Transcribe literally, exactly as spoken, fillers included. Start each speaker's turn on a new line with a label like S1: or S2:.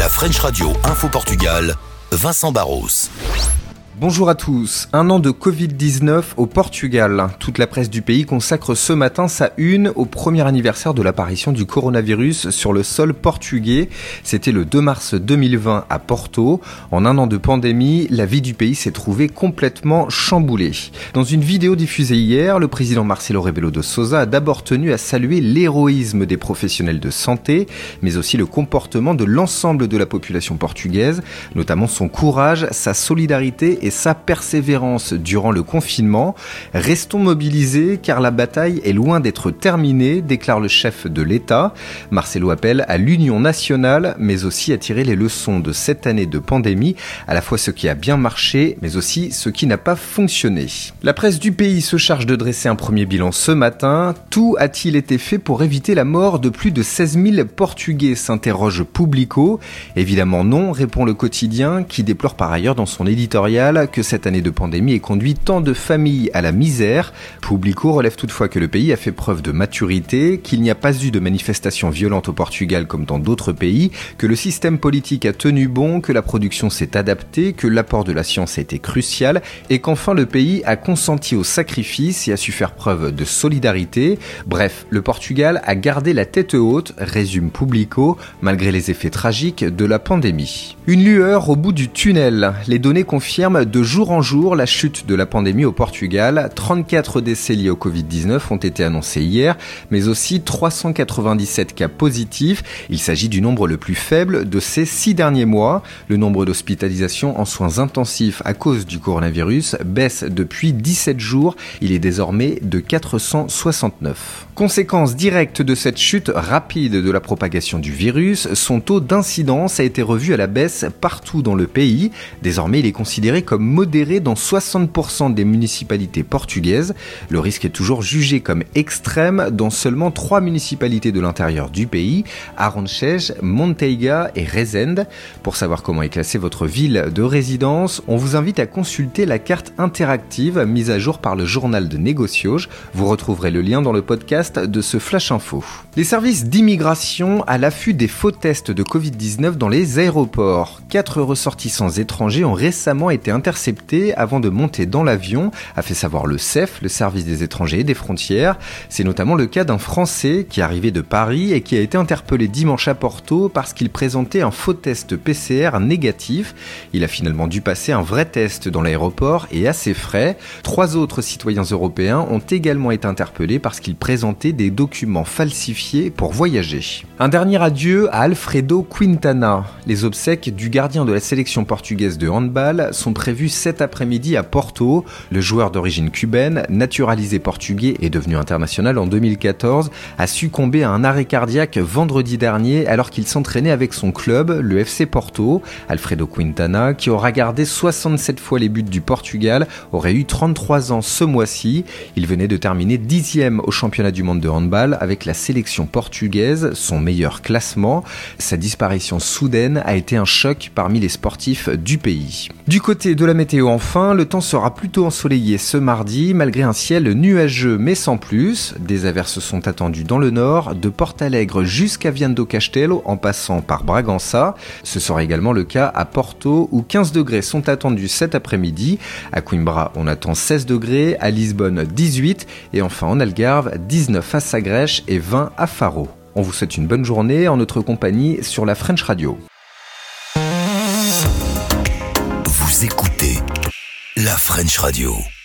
S1: La French Radio Info Portugal, Vincent Barros.
S2: Bonjour à tous. Un an de covid dix-neuf au Portugal. Toute la presse du pays consacre ce matin sa une au premier anniversaire de l'apparition du coronavirus sur le sol portugais. C'était le deux mars deux mille vingt à Porto. En un an de pandémie, la vie du pays s'est trouvée complètement chamboulée. Dans une vidéo diffusée hier, le président Marcelo Rebelo de Sousa a d'abord tenu à saluer l'héroïsme des professionnels de santé, mais aussi le comportement de l'ensemble de la population portugaise, notamment son courage, sa solidarité et sa persévérance durant le confinement. Restons mobilisés car la bataille est loin d'être terminée, déclare le chef de l'État. Marcelo appelle à l'union nationale, mais aussi à tirer les leçons de cette année de pandémie, à la fois ce qui a bien marché, mais aussi ce qui n'a pas fonctionné. La presse du pays se charge de dresser un premier bilan ce matin. Tout a-t-il été fait pour éviter la mort de plus de seize mille Portugais, s'interroge Publico. Évidemment non, répond le quotidien, qui déplore par ailleurs dans son éditorial que cette année de pandémie ait conduit tant de familles à la misère. Publico relève toutefois que le pays a fait preuve de maturité, qu'il n'y a pas eu de manifestations violentes au Portugal comme dans d'autres pays, que le système politique a tenu bon, que la production s'est adaptée, que l'apport de la science a été crucial et qu'enfin le pays a consenti au sacrifice et a su faire preuve de solidarité. Bref, le Portugal a gardé la tête haute, résume Publico, malgré les effets tragiques de la pandémie. Une lueur au bout du tunnel. Les données confirment de jour en jour la chute de la pandémie au Portugal. trente-quatre décès liés au covid dix-neuf ont été annoncés hier, mais aussi trois cent quatre-vingt-dix-sept cas positifs. Il s'agit du nombre le plus faible de ces six derniers mois. Le nombre d'hospitalisations en soins intensifs à cause du coronavirus baisse depuis dix-sept jours. Il est désormais de quatre cent soixante-neuf. Conséquence directe de cette chute rapide de la propagation du virus, son taux d'incidence a été revu à la baisse partout dans le pays. Désormais, il est considéré comme modéré dans soixante pour cent des municipalités portugaises. Le risque est toujours jugé comme extrême dans seulement trois municipalités de l'intérieur du pays, Aronches, Monteiga et Resende. Pour savoir comment est classée votre ville de résidence, on vous invite à consulter la carte interactive mise à jour par le journal de Negocios. Vous retrouverez le lien dans le podcast de ce Flash Info. Les services d'immigration à l'affût des faux tests de covid dix-neuf dans les aéroports. Quatre ressortissants étrangers ont récemment été interceptés avant de monter dans l'avion, a fait savoir le C E F, le service des étrangers et des frontières. C'est notamment le cas d'un Français qui arrivait de Paris et qui a été interpellé dimanche à Porto parce qu'il présentait un faux test P C R négatif. Il a finalement dû passer un vrai test dans l'aéroport et à ses frais. Trois autres citoyens européens ont également été interpellés parce qu'ils présentaient des documents falsifiés pour voyager. Un dernier adieu à Alfredo Quintana. Les obsèques du gardien de la sélection portugaise de handball sont prévues cet après-midi à Porto. Le joueur d'origine cubaine, naturalisé portugais et devenu international en deux mille quatorze, a succombé à un arrêt cardiaque vendredi dernier alors qu'il s'entraînait avec son club, le F C Porto. Alfredo Quintana, qui aura gardé soixante-sept fois les buts du Portugal, aurait eu trente-trois ans ce mois-ci. Il venait de terminer dixième au championnat du monde de handball avec la sélection portugaise, son meilleur classement. Sa disparition soudaine a été un choc parmi les sportifs du pays. Du côté de la météo enfin, le temps sera plutôt ensoleillé ce mardi, malgré un ciel nuageux mais sans plus. Des averses sont attendues dans le nord, de Portalegre jusqu'à Viana do Castelo en passant par Bragança. Ce sera également le cas à Porto où quinze degrés sont attendus cet après-midi. À Coimbra, on attend seize degrés, à Lisbonne dix-huit et enfin en Algarve dix-neuf à Sagres et vingt à Faro. On vous souhaite une bonne journée en notre compagnie sur la French Radio.
S1: Vous écoutez la French Radio.